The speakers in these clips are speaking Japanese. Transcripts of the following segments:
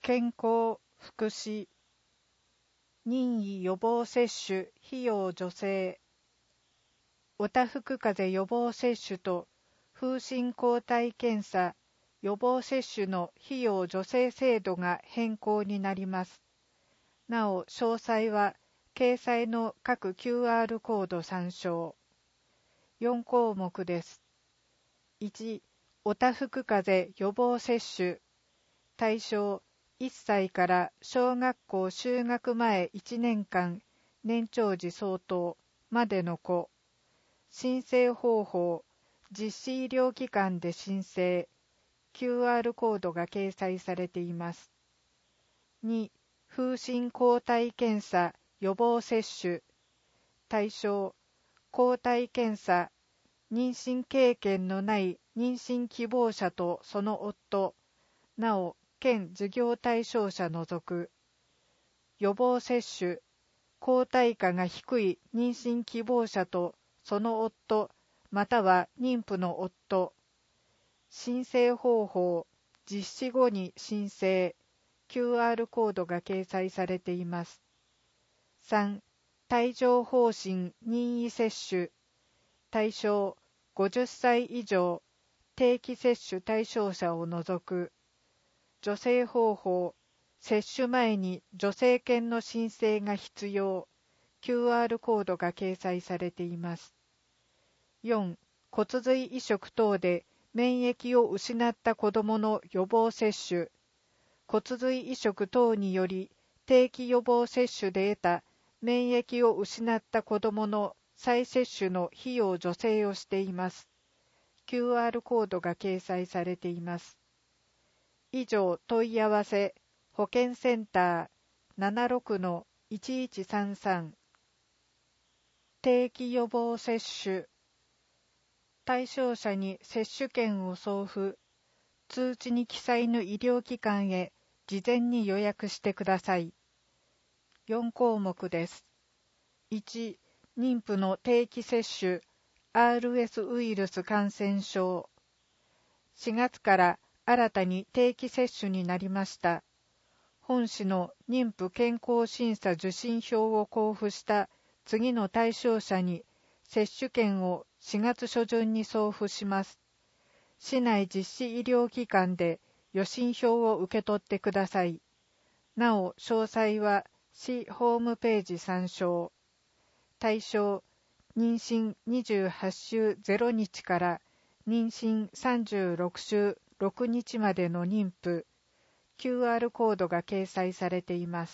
健康、福祉、任意予防接種費用助成、おたふく風邪予防接種と風疹抗体検査予防接種の費用助成制度が変更になります。なお、詳細は掲載の各 QR コード参照。4項目です。1、おたふく風邪予防接種。対象、1歳から小学校就学前1年間、年長児相当までの子。申請方法、実施医療機関で申請。QR コードが掲載されています。2、風疹抗体検査予防接種。対象、抗体検査、妊娠経験のない妊娠希望者とその夫、なお、県事業対象者除く。予防接種、抗体価が低い妊娠希望者とその夫、または妊婦の夫。申請方法、実施後に申請。QR コードが掲載されています。3、帯状疱疹任意接種。対象、50歳以上、定期接種対象者を除く。助成方法、接種前に助成券の申請が必要。QR コードが掲載されています。4、骨髄移植等で免疫を失った子どもの予防接種。骨髄移植等により定期予防接種で得た免疫を失った子どもの再接種の費用助成をしています。QR コードが掲載されています。以上問い合わせ、保健センター 76-1133 定期予防接種対象者に接種券を送付、通知に記載の医療機関へ事前に予約してください。4項目です。1、妊婦の定期接種 RS ウイルス感染症。4月から新たに定期接種になりました。本市の妊婦健康審査受診票を交付した次の対象者に接種券を4月初旬に送付します。市内実施医療機関で予診票を受け取ってください。なお、詳細は市ホームページ参照。対象、妊娠28週0日から妊娠36週6日までの妊婦。QR コードが掲載されています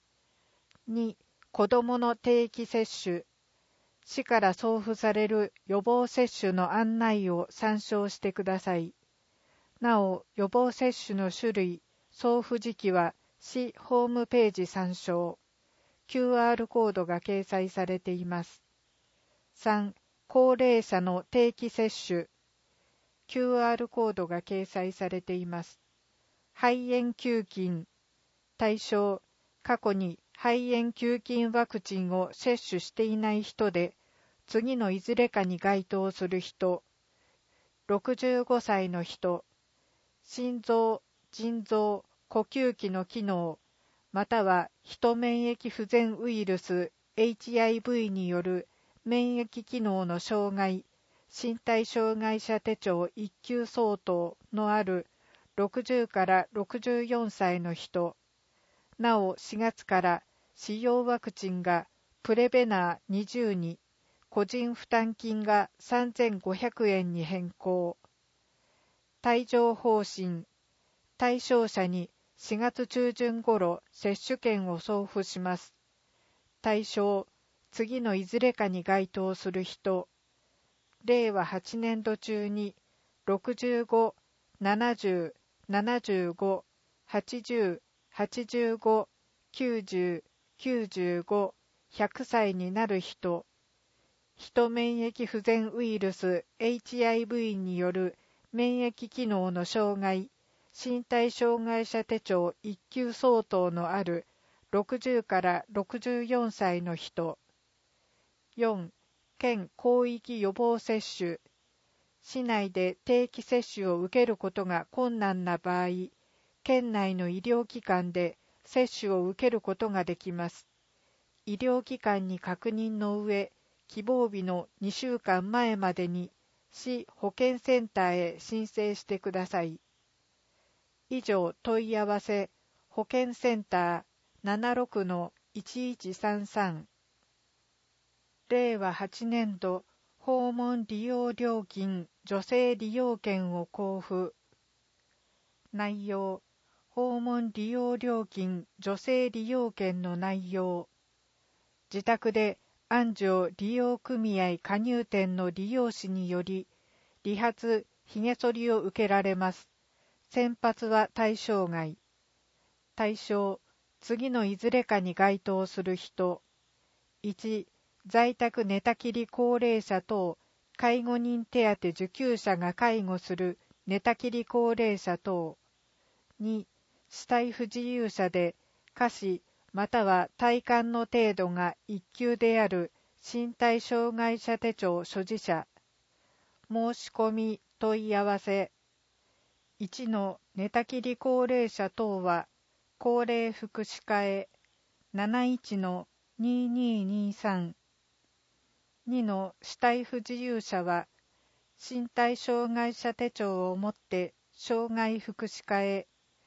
。2、子どもの定期接種。市から送付される予防接種の案内を参照してください。なお、予防接種の種類、送付時期は市ホームページ参照。QR コードが掲載されています。3、高齢者の定期接種。QR コードが掲載されています。肺炎球菌。対象、過去に肺炎球菌ワクチンを接種していない人で、次のいずれかに該当する人、65歳の人、心臓、腎臓、呼吸器の機能、またはヒ免疫不全ウイルス HIV による免疫機能の障害、身体障害者手帳1級相当のある60から64歳の人、なお4月から使用ワクチンがプレベナー20に個人負担金が3500円に変更。帯状疱疹、対象者に4月中旬頃接種券を送付します。対象、次のいずれかに該当する人、令和8年度中に65、70、75、80、85、90、95、100歳になる人、ヒ免疫不全ウイルス HIV による免疫機能の障害、身体障害者手帳1級相当のある60から64歳の人。4、県広域予防接種。市内で定期接種を受けることが困難な場合、 県内の医療機関で接種を受けることができます。医療機関に確認の上、希望日の2週間前までに市保健センターへ申請してください。以上、問い合わせ保健センター 76-1133 令和8年度訪問利用料金助成利用券を交付。内容、訪問利用料金助成利用券の内容。自宅で安城利用組合加入店の利用士により理髪・髭剃りを受けられます。先発は対象外。対象、次のいずれかに該当する人。1、在宅寝たきり高齢者等介護人手当受給者が介護する寝たきり高齢者等。2、肢体不自由者で下肢または体幹の程度が1級である身体障害者手帳所持者。申し込み問い合わせ。1の寝たきり高齢者等は高齢福祉課へ 71-2223。2の肢体不自由者は身体障害者手帳を持って障害福祉課へ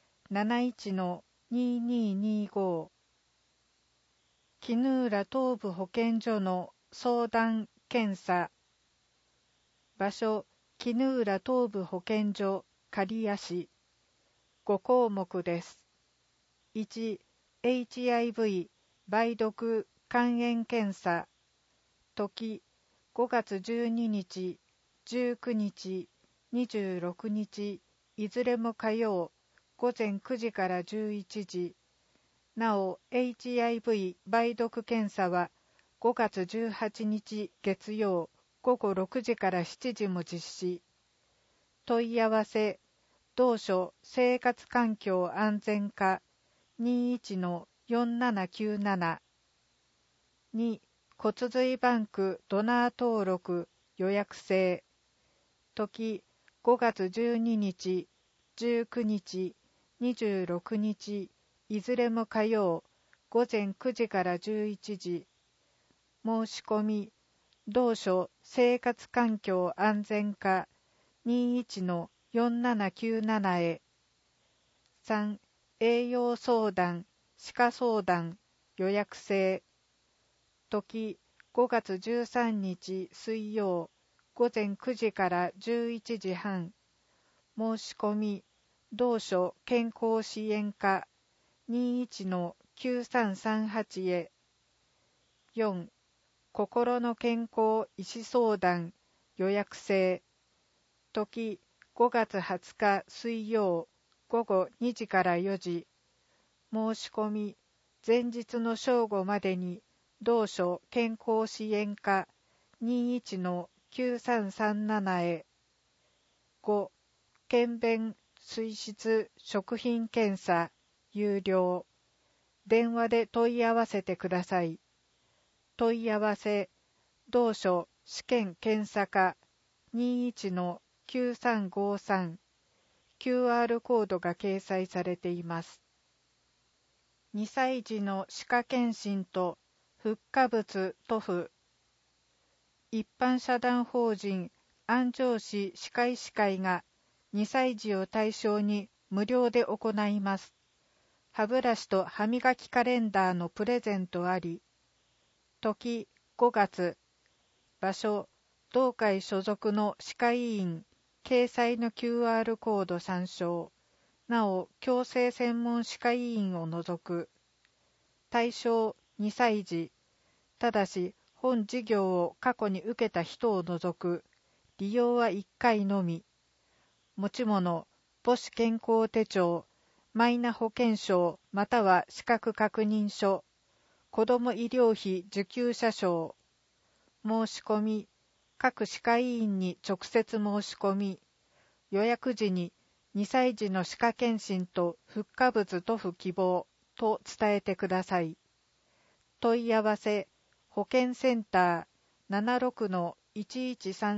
71-2225。衣浦東部保健所の相談検査。場所、衣浦東部保健所刈谷市。5項目です。1、HIV 梅毒肝炎検査。時、5月12日、19日、26日、いずれも火曜、午前9時から11時。なお、HIV 梅毒検査は5月18日月曜、午後6時から7時も実施。問い合わせ、同所生活環境安全課 21-4797。2、骨髄バンクドナー登録予約制。時、5月12日、19日、26日、いずれも火曜、午前9時から11時。申し込み、同所生活環境安全課 21-4797 へ。3、栄養相談、歯科相談、予約制。時、5月13日水曜、午前9時から11時半。申し込み、同所健康支援課 21-9338 へ。4、心の健康医師相談予約制。時、5月20日水曜、午後2時から4時。申し込み、前日の正午までに同所健康支援課 21-9337 へ。5、検便水質食品検査有料。電話で問い合わせてください。問い合わせ、同所試験検査課 21-9353。QR コードが掲載されています。2歳児の歯科検診と復化物塗布。一般社団法人安城市歯科医師会が2歳児を対象に無料で行います。歯ブラシと歯磨きカレンダーのプレゼントあり。時、5月。場所、同会所属の歯科医院、掲載の QR コード参照。なお、矯正専門歯科医院を除く。対象、2歳児。ただし、本事業を過去に受けた人を除く。利用は1回のみ。持ち物、母子健康手帳、マイナ保険証または資格確認書、子ども医療費受給者証。申し込み、各歯科医院に直接申し込み、予約時に2歳児の歯科検診と復化物塗布希望と伝えてください。問い合わせ、保健センター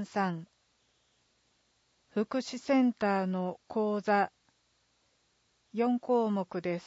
76-1133。福祉センターの講座。 4項目です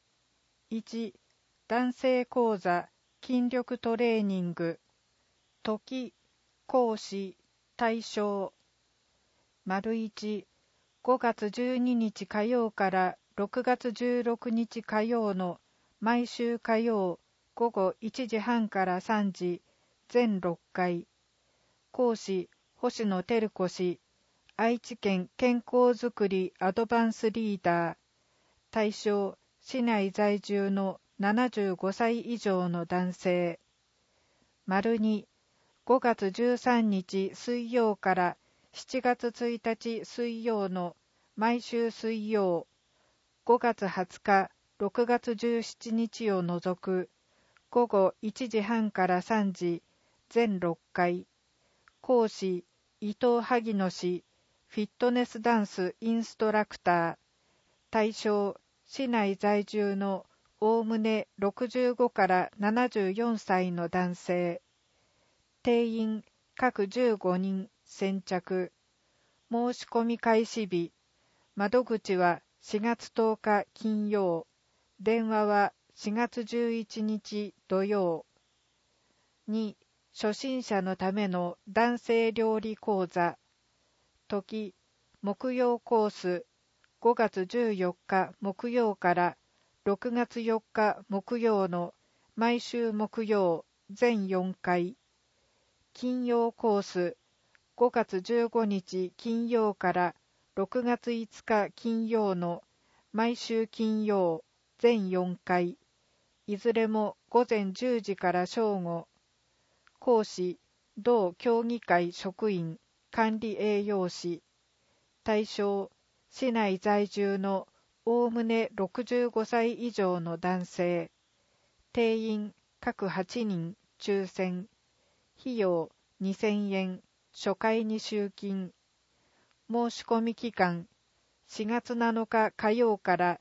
。1、男性講座、筋力トレーニング、時、講師、対象。1、5月12日火曜から6月16日火曜の毎週火曜午後1時半から3時、全6回。講師、星野照子氏、愛知県健康づくりアドバンスリーダー。対象、市内在住の75歳以上の男性。2、5月13日水曜から7月1日水曜の毎週水曜、5月20日、6月17日を除く午後1時半から3時、全6回。講師、伊藤萩野氏、フィットネスダンスインストラクター。対象、市内在住のおおむね65から74歳の男性。定員各15人先着。申し込み開始日。窓口は4月10日金曜。電話は4月11日土曜。2、初心者のための男性料理講座。時、木曜コース。5月14日木曜から6月4日木曜の毎週木曜全4回。金曜コース。5月15日金曜から6月5日金曜の毎週金曜全4回。いずれも午前10時から正午。講師、同協議会職員、管理栄養士。対象、市内在住のおおむね65歳以上の男性。定員各8人抽選。費用2000円、初回に集金。申し込み期間4月7日火曜から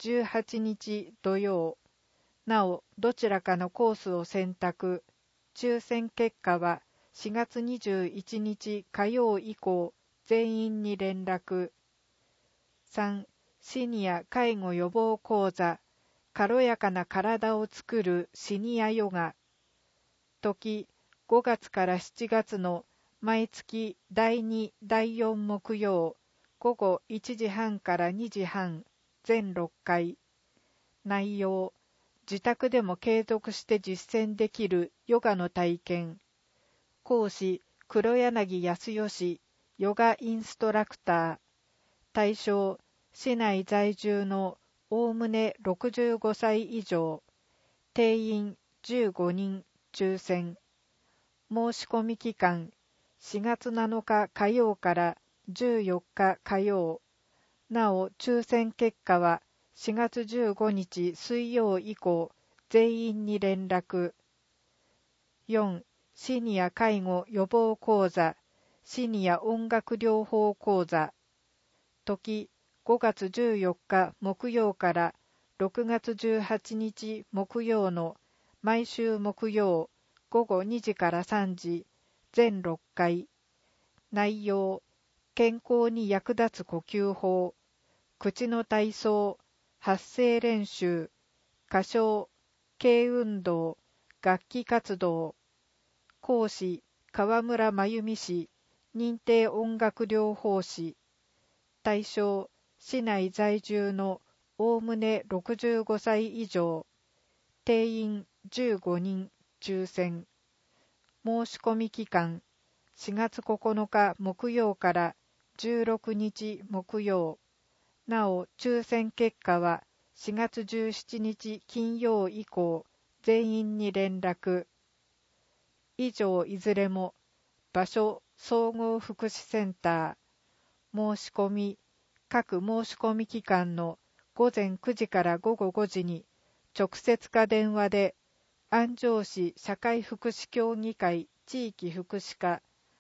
18日土曜。なお、どちらかのコースを選択。抽選結果は4月21日火曜以降、全員に連絡。3、シニア介護予防講座、軽やかな体をつくるシニアヨガ。時、5月から7月の毎月第2、第4木曜、午後1時半から2時半、全6回。内容、自宅でも継続して実践できるヨガの体験。講師、黒柳康義、ヨガインストラクター。対象、市内在住のおおむね65歳以上。定員15人抽選。申し込み期間4月7日火曜から14日火曜。なお、抽選結果は4月15日水曜以降、全員に連絡。4、シニア介護予防講座、シニア音楽療法講座。時、5月14日木曜から6月18日木曜の毎週木曜午後2時から3時、全6回。内容、健康に役立つ呼吸法、口の体操、発声練習、歌唱、軽運動、楽器活動。講師、川村真由美氏、認定音楽療法士。対象、市内在住のおおむね65歳以上。定員15人抽選。申し込み期間4月9日木曜から16日木曜。なお、抽選結果は4月17日金曜以降、全員に連絡。以上いずれも場所、総合福祉センター。申し込み、各申し込み期間の午前9時から午後5時に直接か電話で安城市社会福祉協議会地域福祉課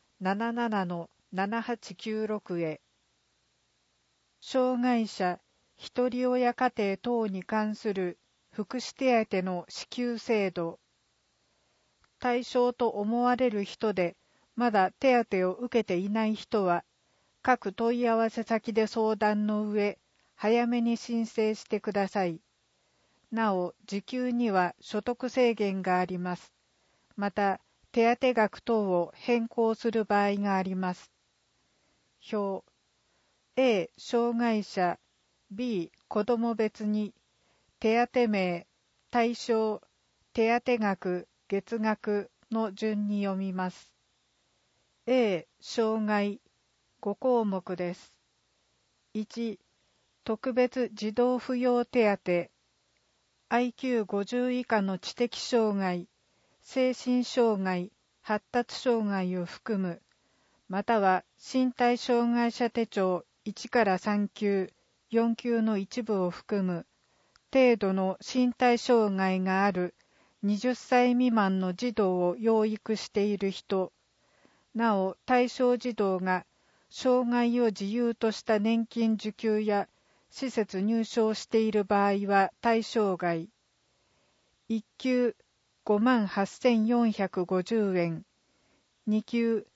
77-7896 へ。障害者、ひとり親家庭等に関する福祉手当の支給制度。対象と思われる人でまだ手当を受けていない人は、各問い合わせ先で相談の上、 早めに申請してください。なお、受給には所得制限があります。また、手当額等を変更する場合があります。表 A 障害者 B 子ども別に手当名、対象、手当額、月額の順に読みます。A 障害5項目です。1、特別児童扶養手当 IQ50 以下の知的障害、精神障害、発達障害を含む、または身体障害者手帳1から3級、4級の一部を含む程度の身体障害がある20歳未満の児童を養育している人、なお対象児童が障害を自由とした年金受給や施設入所している場合は対象外。1級58,450円、2級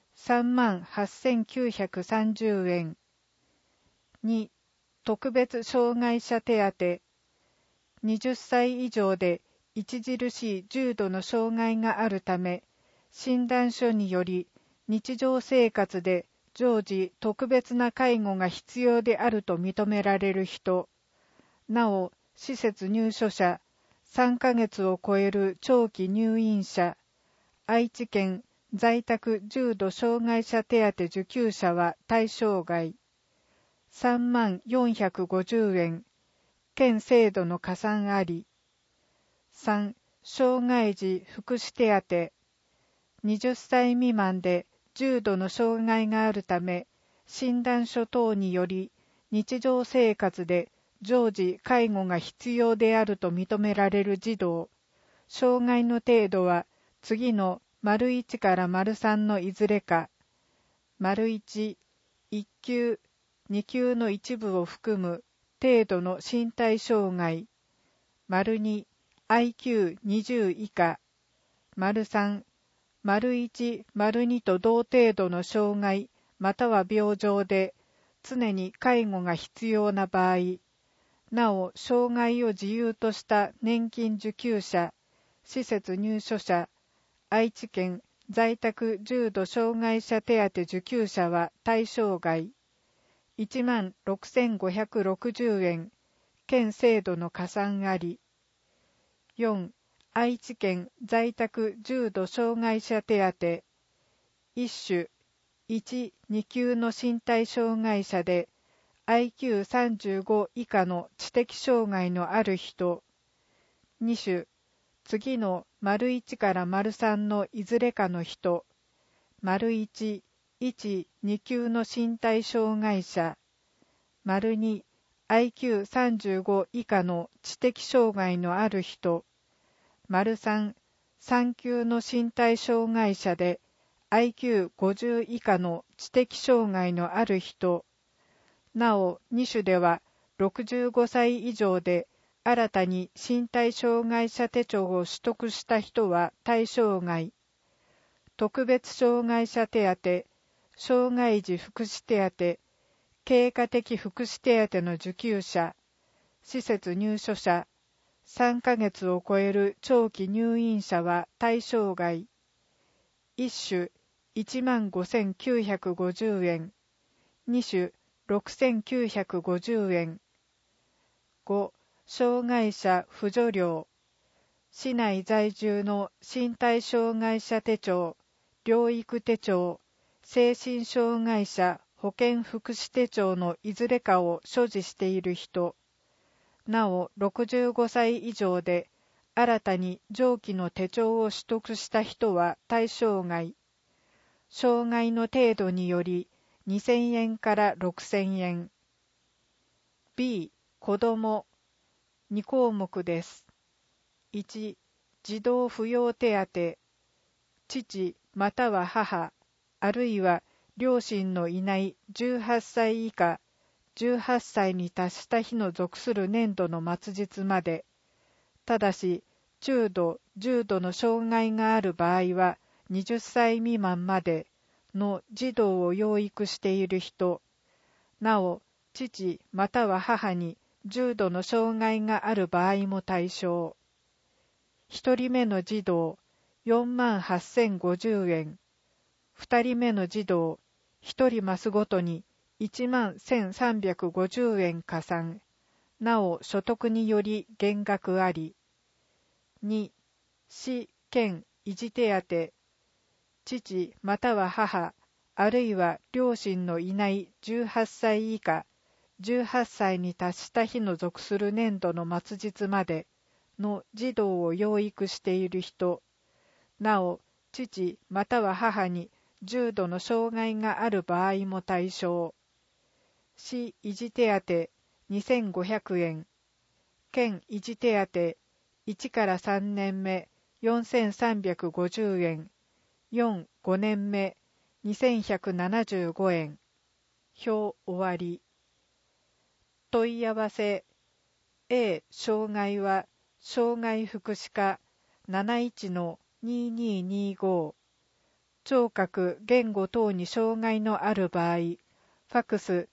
38,930円。2、特別障害者手当。20歳以上で著しい重度の障害があるため、診断書により日常生活で常時特別な介護が必要であると認められる人、なお施設入所者、3ヶ月を超える長期入院者、愛知県在宅重度障害者手当受給者は対象外。30,450円、県制度の加算あり。3、障害児福祉手当。20歳未満で重度の障害があるため、診断書等により日常生活で常時介護が必要であると認められる児童、障害の程度は次の ① から ③ のいずれか、①、1級、2級の一部を含む程度の身体障害、②、IQ20 以下、③、①、②と同程度の障害または病状で常に介護が必要な場合、なお障害を自由とした年金受給者、施設入所者、愛知県在宅重度障害者手当受給者は対象外。16,560円、県制度の加算あり。4、愛知県在宅重度障害者手当。一種、1、2級の身体障害者で IQ35 以下の知的障害のある人。2種、次の ① から ③ のいずれかの人。①、1、2級の身体障害者。②、IQ35 以下の知的障害のある人。③、3級の身体障害者で IQ50 以下の知的障害のある人。なお、2種では65歳以上で新たに身体障害者手帳を取得した人は対象外。特別障害者手当、障害児福祉手当、経過的福祉手当の受給者、施設入所者、3ヶ月を超える長期入院者は対象外。1種 15,950 円、2種6,950円。5、障害者扶助料。市内在住の身体障害者手帳、療育手帳、精神障害者保健福祉手帳のいずれかを所持している人。なお、65歳以上で新たに上記の手帳を取得した人は対象外。障害の程度により2,000円から6,000円。B、子ども。2項目です。1、児童扶養手当。父または母、あるいは両親のいない18歳以下、18歳に達した日の属する年度の末日まで、ただし中度・重度の障害がある場合は20歳未満までの児童を養育している人、なお父または母に重度の障害がある場合も対象。1人目の児童48,050円、2人目の児童1人マスごとに11,350円加算、なお所得により減額あり。2、市県維持手当、父または母、あるいは両親のいない18歳以下、18歳に達した日の属する年度の末日までの児童を養育している人、なお父または母に重度の障害がある場合も対象。市維持手当2,500円、県維持手当1から3年目4,350円、4、5年目2,175円。表終わり。問い合わせ A 障害は障害福祉課 71-2225、 聴覚言語等に障害のある場合、ファクス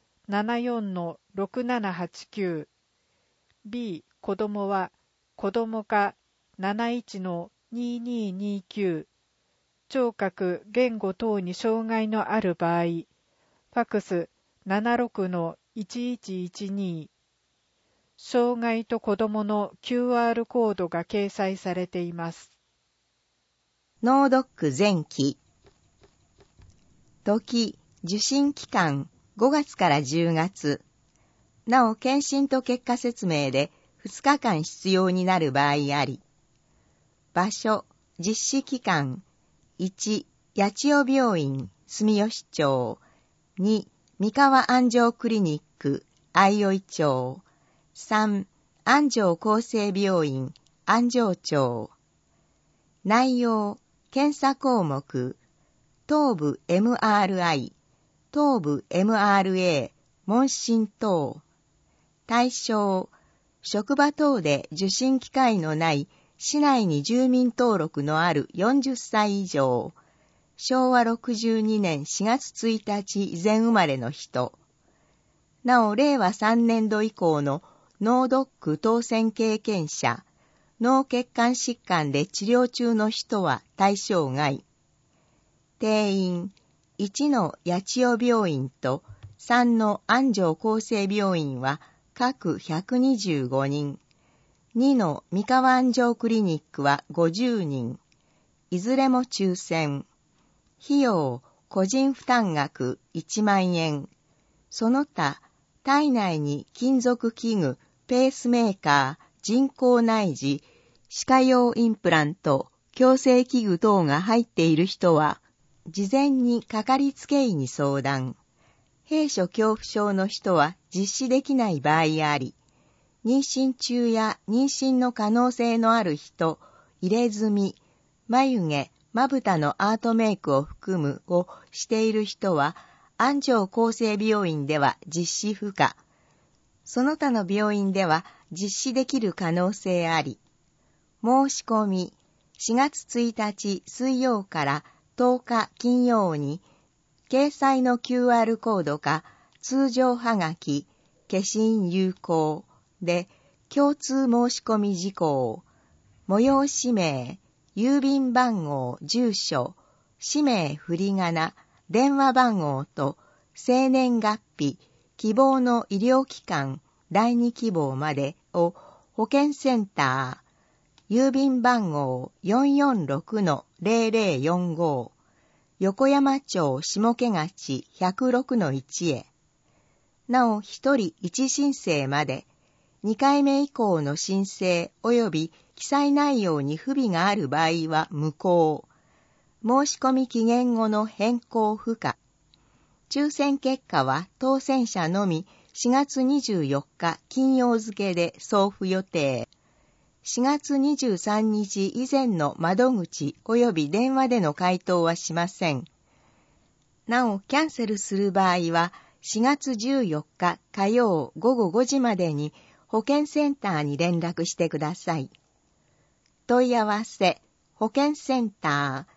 74-6789。 B 子どもは子ども課 71-2229、 聴覚言語等に障害のある場合、ファクス 76-1112。 障害と子どもの QR コードが掲載されています。 脳ドック前期。時、受診期間5月から10月。なお、検診と結果説明で2日間必要になる場合あり。場所、実施期間。1、八千代病院、住吉町。2、三河安城クリニック、相生町。3、安城厚生病院、安城町。内容、検査項目、頭部 MRI、頭部 MRA、問診等。対象、職場等で受診機会のない市内に住民登録のある40歳以上、昭和62年4月1日以前生まれの人。なお、令和3年度以降の脳ドック当選経験者、脳血管疾患で治療中の人は対象外。定員、1の八千代病院と3の安城厚生病院は各125人。2の三河安城クリニックは50人。いずれも抽選。費用、個人負担額1万円。その他、体内に金属器具、ペースメーカー、人工内耳、歯科用インプラント、矯正器具等が入っている人は、事前にかかりつけ医に相談。閉所恐怖症の人は実施できない場合あり、妊娠中や妊娠の可能性のある人、入れ墨、眉毛、まぶたのアートメイクを含むをしている人は、安城厚生病院では実施不可。その他の病院では実施できる可能性あり。申し込み、4月1日水曜から10日金曜に、掲載の QR コードか通常はがき、消印有効で、共通申し込み事項、催し名、郵便番号、住所、氏名振り仮名、電話番号と生年月日、希望の医療機関、第2希望までを保健センター、郵便番号 446-0045、横山町下毛町 106-1 へ。なお、1人1申請まで、2回目以降の申請及び記載内容に不備がある場合は無効。申し込み期限後の変更不可。抽選結果は当選者のみ4月24日金曜付で送付予定。4月23日以前の窓口及び電話での回答はしません。なお、キャンセルする場合は4月14日火曜午後5時までに保健センターに連絡してください。問い合わせ、保健センタ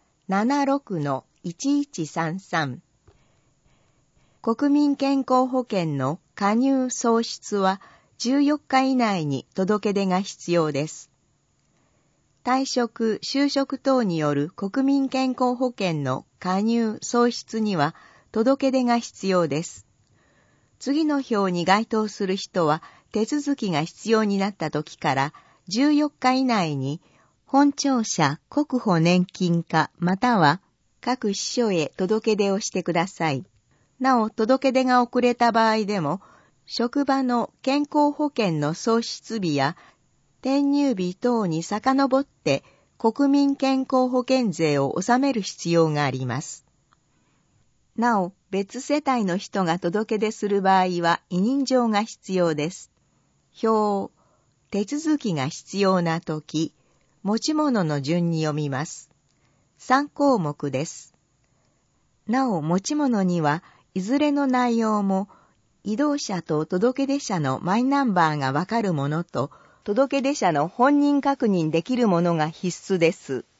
ー 76-1133。国民健康保険の加入喪失は14日以内に届け出が必要です。退職、就職等による国民健康保険の加入喪失には届け出が必要です。次の表に該当する人は手続きが必要になった時から14日以内に本庁舎国保年金課または各支所へ届け出をしてください。なお、届け出が遅れた場合でも、職場の健康保険の創出日や転入日等に遡って国民健康保険税を納める必要があります。なお、別世帯の人が届け出する場合は委任状が必要です。表、手続きが必要なとき、持ち物の順に読みます。3項目です。なお、持ち物にはいずれの内容も、移動者と届け出者のマイナンバーがわかるものと、届け出者の本人確認できるものが必須です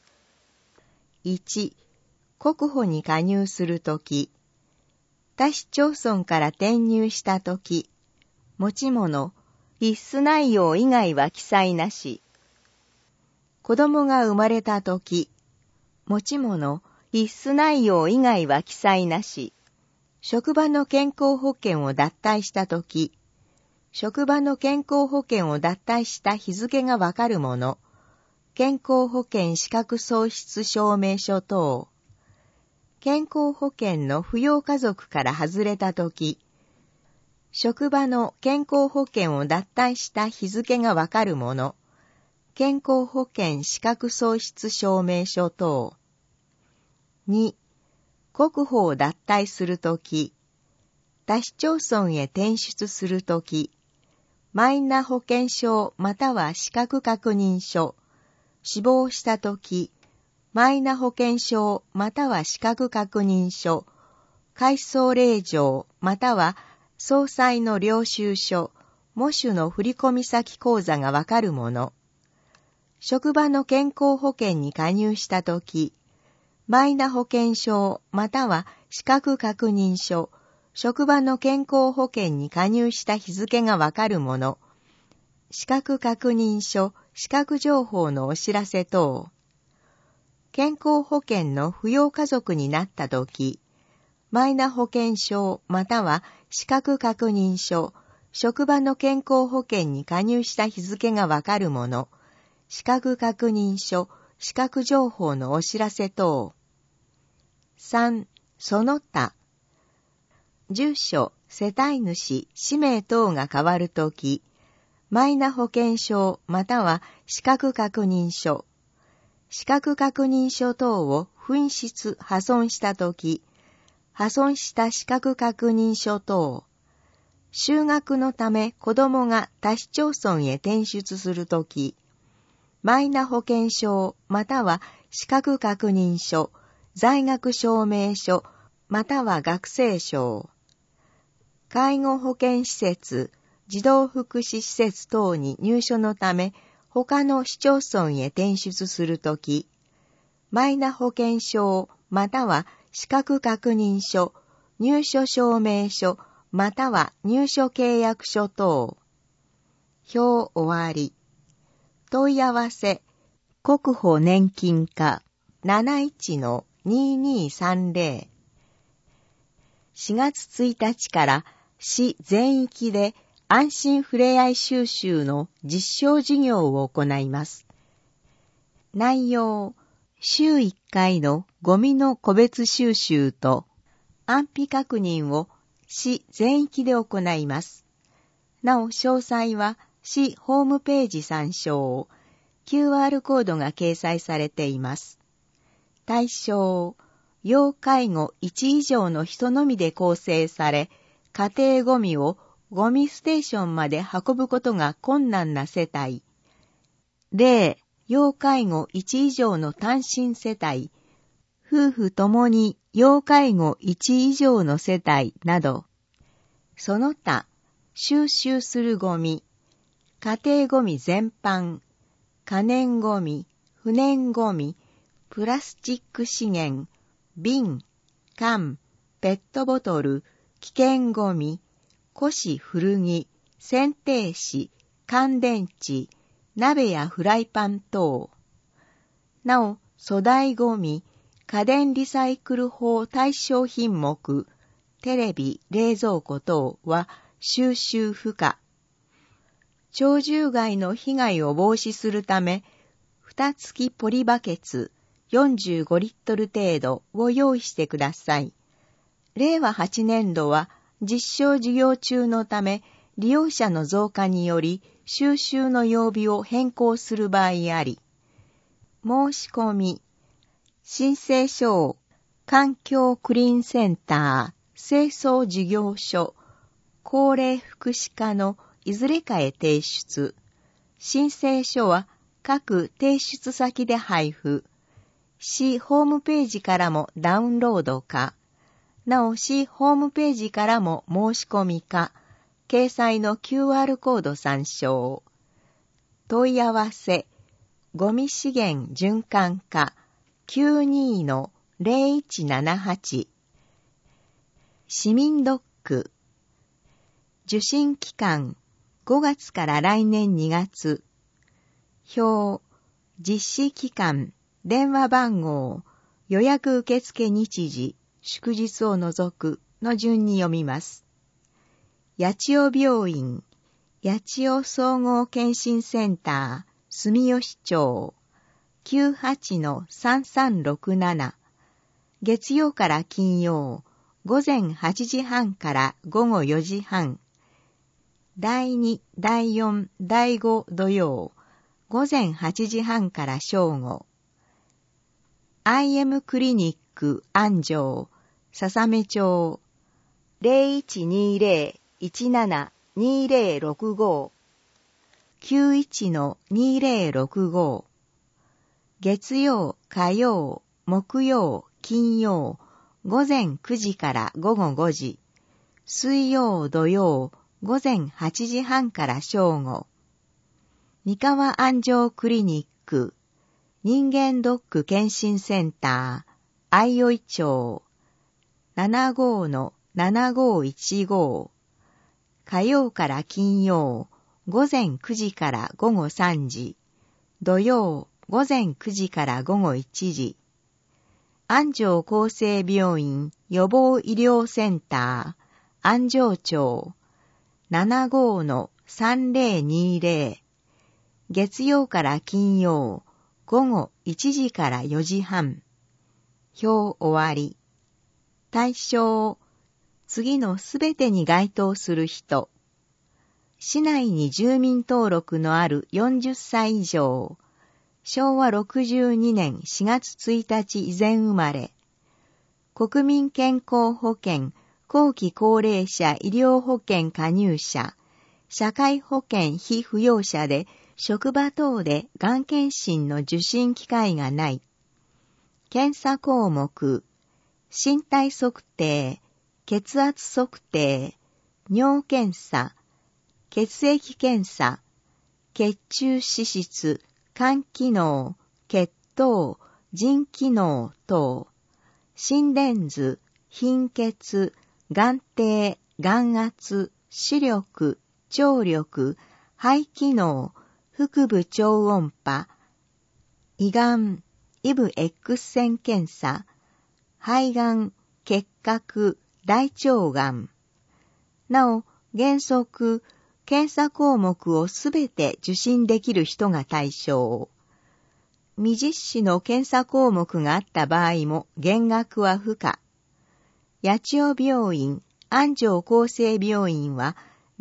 。1、国保に加入するとき、他市町村から転入したとき、持ち物、必須内容以外は記載なし。子供が生まれたとき、持ち物、必須内容以外は記載なし。職場の健康保険を脱退したとき、職場の健康保険を脱退した日付がわかるもの、健康保険資格喪失証明書等、健康保険の扶養家族から外れたとき、職場の健康保険を脱退した日付がわかるもの、健康保険資格喪失証明書等。2、国保を脱退するとき、他市町村へ転出するとき、マイナ保険証または資格確認書、死亡したとき、マイナ保険証または資格確認書、回送令状または総裁の領収書、喪主の振込先口座がわかるもの、職場の健康保険に加入したとき、マイナ保険証または資格確認書、職場の健康保険に加入した日付がわかるもの、資格確認書、資格情報のお知らせ等、健康保険の扶養家族になったとき、マイナ保険証または資格確認書、職場の健康保険に加入した日付がわかるもの、資格確認書、資格情報のお知らせ等。3、その他。住所、世帯主、氏名等が変わるとき、マイナ保険証または資格確認書、資格確認書等を紛失・破損したとき、破損した資格確認書等、就学のため子供が他市町村へ転出するとき、マイナ保険証または資格確認書、在学証明書または学生証、介護保険施設、児童福祉施設等に入所のため他の市町村へ転出するとき、マイナ保険証または資格確認書、入所証明書または入所契約書等。表終わり。問い合わせ、国保年金課 71-2230。4月1日から市全域で安心ふれあい収集の実証事業を行います。内容、週1回のゴミの個別収集と安否確認を市全域で行います。なお詳細は市ホームページ参照。QR コードが掲載されています。対象、要介護1以上の人のみで構成され、家庭ゴミをゴミステーションまで運ぶことが困難な世帯。例、要介護1以上の単身世帯、夫婦ともに要介護1以上の世帯など、その他、収集するゴミ、家庭ゴミ全般、可燃ゴミ、不燃ゴミ、プラスチック資源、瓶、缶、ペットボトル、危険ゴミ、 古紙古着、剪定紙、乾電池、鍋やフライパン等。なお、粗大ゴミ、家電リサイクル法対象品目、テレビ、冷蔵庫等は収集不可。鳥獣害の被害を防止するため、蓋付きポリバケツ45リットル程度を用意してください。令和8年度は実証事業中のため、利用者の増加により収集の曜日を変更する場合あり、申し込み、申請書を環境クリーンセンター、清掃事業所、高齢福祉課のいずれかへ提出。申請書は各提出先で配布。市ホームページからもダウンロードか、なお市ホームページからも申し込みか、掲載の QR コード参照。問い合わせ、ゴミ資源循環課 92-0178 市民ドック受信期間5月から来年2月表実施期間電話番号予約受付日時祝日を除くの順に読みます。八千代病院八千代総合健診センター住吉町 98-3367 月曜から金曜午前8時半から午後4時半第2、第4、第5土曜午前8時半から正午 IM クリニック安城笹目町 0120-17-2065 91-2065 月曜、火曜、木曜、金曜午前9時から午後5時水曜、土曜午前8時半から正午三河安城クリニック人間ドック健診センター相生町 75-7515 火曜から金曜午前9時から午後3時土曜午前9時から午後1時安城厚生病院予防医療センター安城町 75-3020 月曜から金曜午後1時から4時半表終わり対象次のすべてに該当する人市内に住民登録のある40歳以上昭和62年4月1日以前生まれ国民健康保険後期高齢者医療保険加入者社会保険被扶養者で職場等でがん検診の受診機会がない検査項目身体測定血圧測定尿検査血液検査血中脂質肝機能血糖腎機能等心電図貧血眼底眼圧視力聴力肺機能腹部超音波胃がんイブ X 線検査肺がん結核大腸がんなお原則検査項目をすべて受診できる人が対象未実施の検査項目があった場合も減額は不可八千代病院安城厚生病院は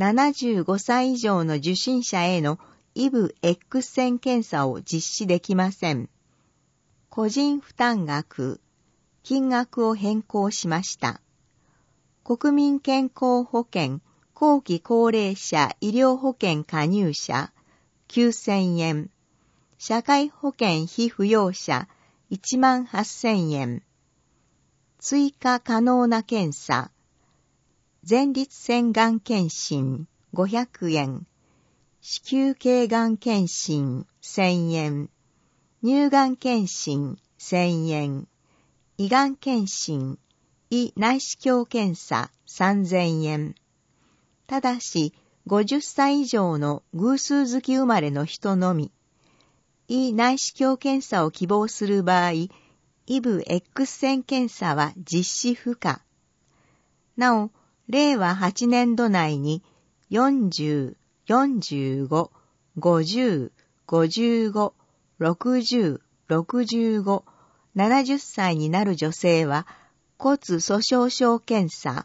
75歳以上の受診者へのイブ X 線検査を実施できません。個人負担額、金額を変更しました。国民健康保険、後期高齢者医療保険加入者、9000円。社会保険被扶養者、18000円。追加可能な検査、前立腺がん検診500円、子宮頸がん検診1000円、乳がん検診1000円、胃がん検診、胃内視鏡検査3000円、 ただし、50歳以上の偶数月生まれの人のみ、胃内視鏡検査を希望する場合、イブ X 線検査は実施不可。なお、令和8年度内に40、45、50、55、60、65、70歳になる女性は骨粗鬆症検査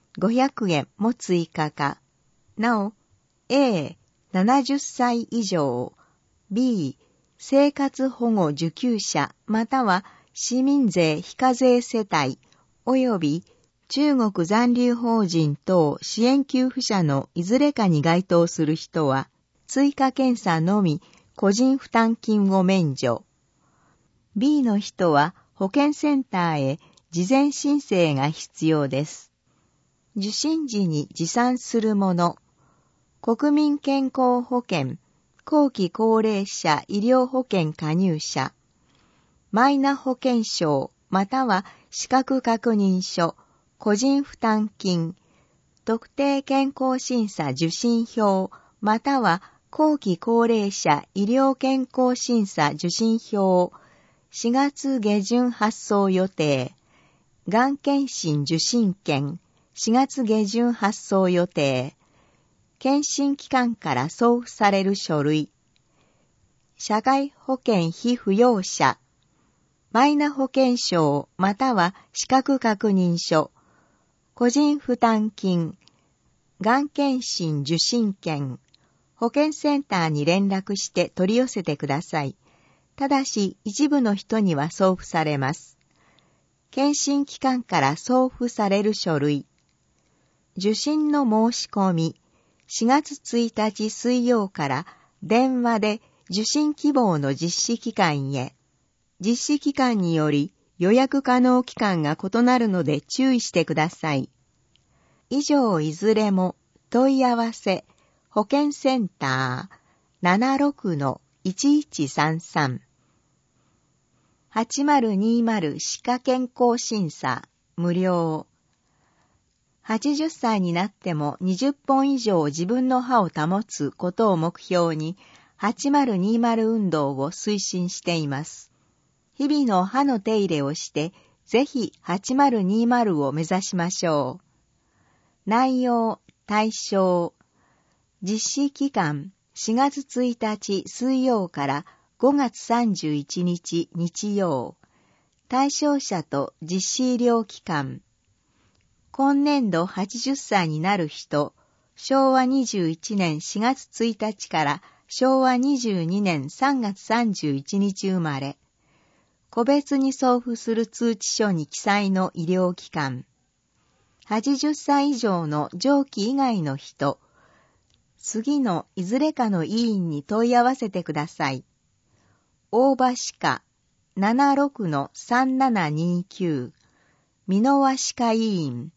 500円も追加か。なお、A、70歳以上、B、生活保護受給者または市民税非課税世帯及び中国残留邦人等支援給付者のいずれかに該当する人は、追加検査のみ個人負担金を免除。B の人は保健センターへ事前申請が必要です。受診時に持参するもの、国民健康保険、後期高齢者医療保険加入者、マイナ保険証または資格確認書、個人負担金、特定健康審査受診票または後期高齢者医療健康審査受診票、4月下旬発送予定、がん検診受診券、4月下旬発送予定、検診機関から送付される書類、社会保険被扶養者、マイナ保険証または資格確認書、個人負担金、がん検診受診券、保健センターに連絡して取り寄せてください。ただし一部の人には送付されます。検診機関から送付される書類、受診の申し込み、4月1日水曜から電話で受診希望の実施機関へ。実施機関により予約可能期間が異なるので注意してください。以上いずれも問い合わせ保健センター 76-1133 8020歯科健康審査無料。80歳になっても20本以上自分の歯を保つことを目標に8020運動を推進しています。日々の歯の手入れをしてぜひ8020を目指しましょう。内容、対象、実施期間4月1日水曜から5月31日日曜。対象者と実施医療機関。今年度80歳になる人、昭和21年4月1日から昭和22年3月31日生まれ。個別に送付する通知書に記載の医療機関。80歳以上の上記以外の人、次のいずれかの医院に問い合わせてください。大場歯科 76-3729 箕輪歯科医院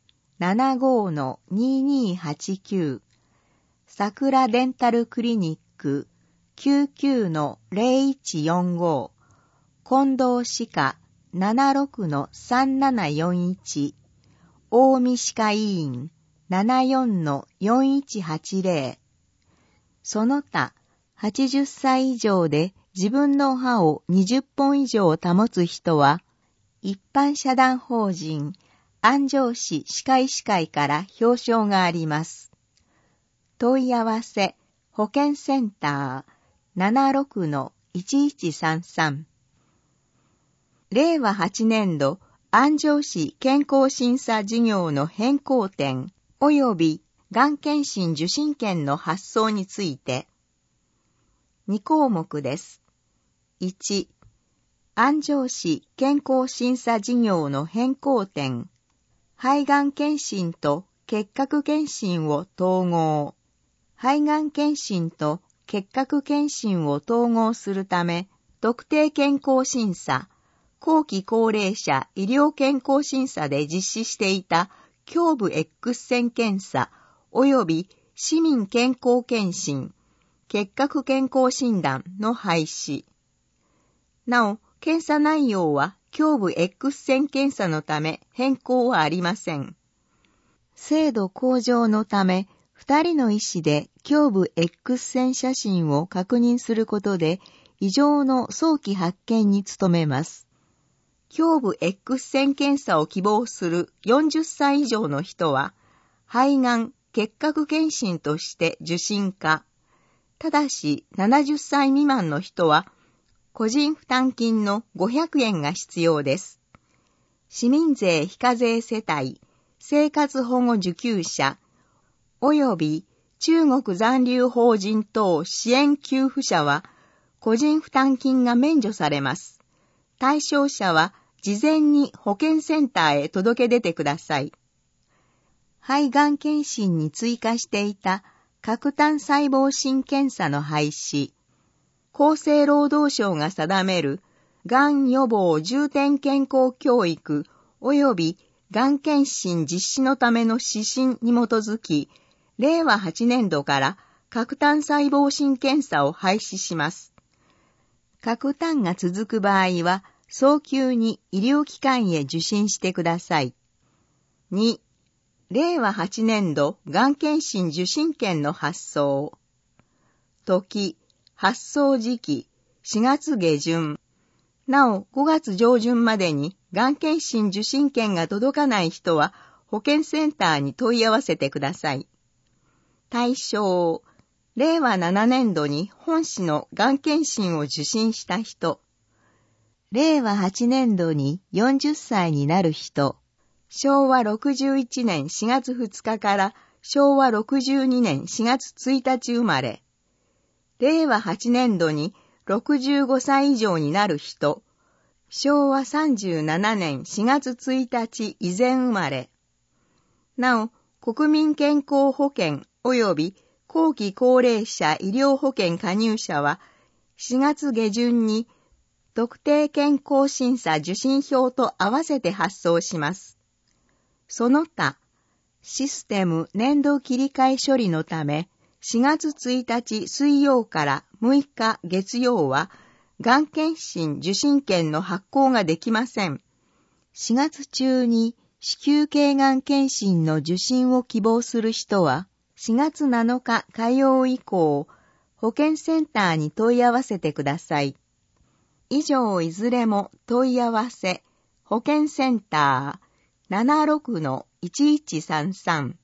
75-2289 桜デンタルクリニック 99-0145 近藤歯科 76-3741 大見歯科医院 74-4180 その他80歳以上で自分の歯を20本以上保つ人は一般社団法人安城市歯科医師会から表彰があります。問い合わせ保健センター 76-1133 令和8年度安城市健康審査事業の変更点及びがん検診受診券の発送について2項目です。1、安城市健康審査事業の変更点、肺がん検診と結核検診を統合。肺がん検診と結核検診を統合するため、特定健康審査、後期高齢者医療健康審査で実施していた胸部 X 線検査及び市民健康検診、結核健康診断の廃止。なお、検査内容は胸部 X 線検査のため変更はありません。精度向上のため、 2人の医師で胸部 X 線写真を確認することで異常の早期発見に努めます。胸部 X 線検査を希望する40歳以上の人は肺がん結核検診として受診か、ただし70歳未満の人は個人負担金の500円が必要です。市民税非課税世帯、生活保護受給者、及び中国残留邦人等支援給付者は個人負担金が免除されます。対象者は事前に保健センターへ届け出てください。肺がん検診に追加していた核単細胞診検査の廃止、厚生労働省が定めるがん予防重点健康教育及びがん検診実施のための指針に基づき、令和8年度から核単細胞診検査を廃止します。核単が続く場合は、早急に医療機関へ受診してください。2、令和8年度がん検診受診券の発送。時、発送時期、4月下旬。なお、5月上旬までにがん検診受診券が届かない人は、保健センターに問い合わせてください。対象、令和7年度に本市のがん検診を受診した人。令和8年度に40歳になる人。昭和61年4月2日から昭和62年4月1日生まれ。令和8年度に65歳以上になる人。昭和37年4月1日以前生まれ。なお、国民健康保険及び後期高齢者医療保険加入者は4月下旬に特定健康審査受診票と合わせて発送します。その他、システム年度切り替え処理のため、4月1日水曜から6日月曜は、がん検診受診券の発行ができません。4月中に子宮頸がん検診の受診を希望する人は、4月7日火曜以降、保健センターに問い合わせてください。以上いずれも問い合わせ、保健センター、76-1133